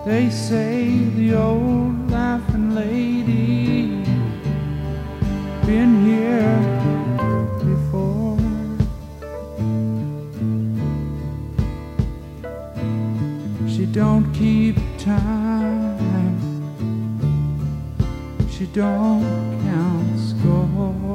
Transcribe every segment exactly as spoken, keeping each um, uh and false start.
They say the old laughing lady been here before. She don't keep time, she don't count score.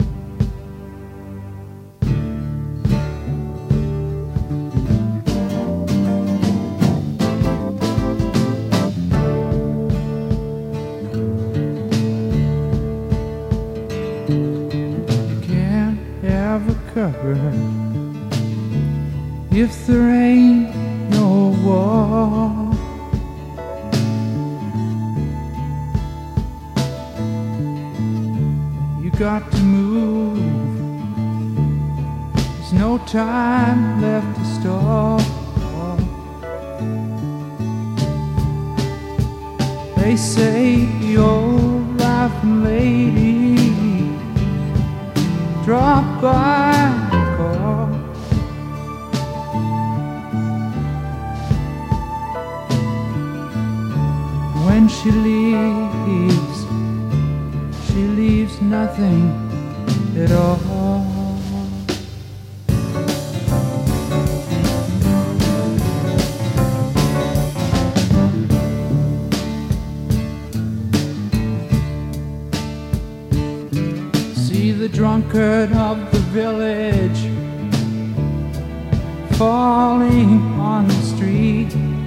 Covered if there ain't no wall. You got to move, there's no time left to stall. They say the old laughing lady drop by the call. When she leaves, she leaves nothing at all. The drunkard of the village falling on the street.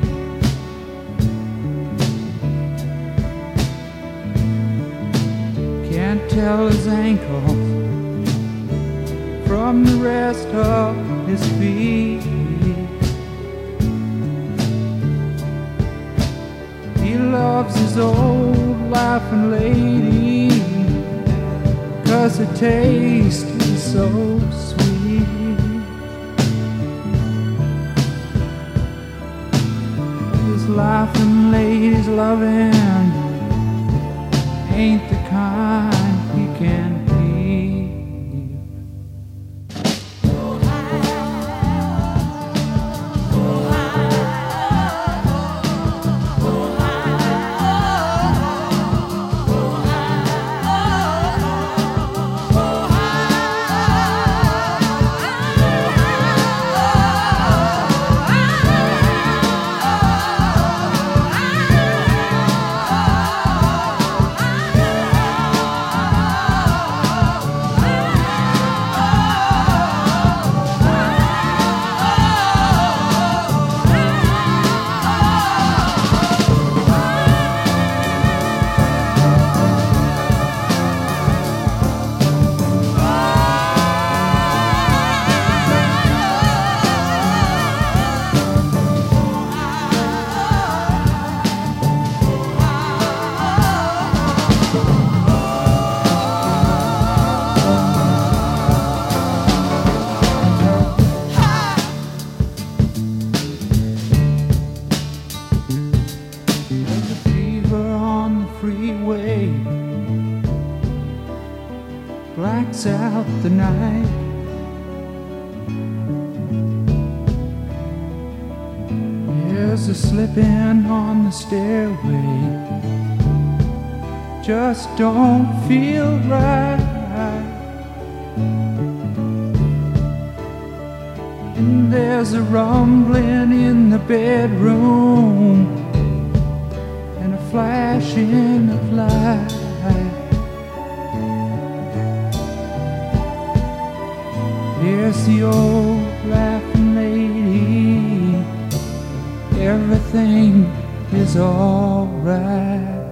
Can't tell his ankles from the rest of his feet. He loves his old laughing lady, 'cause the taste is so sweet. This laughing lady's loving ain't the kind he can keep. Freeway blacks out the night. There's a slipping on the stairway, just don't feel right. And there's a rumbling in the bedroom, flashing of light. Here's the old laughing lady, everything is alright.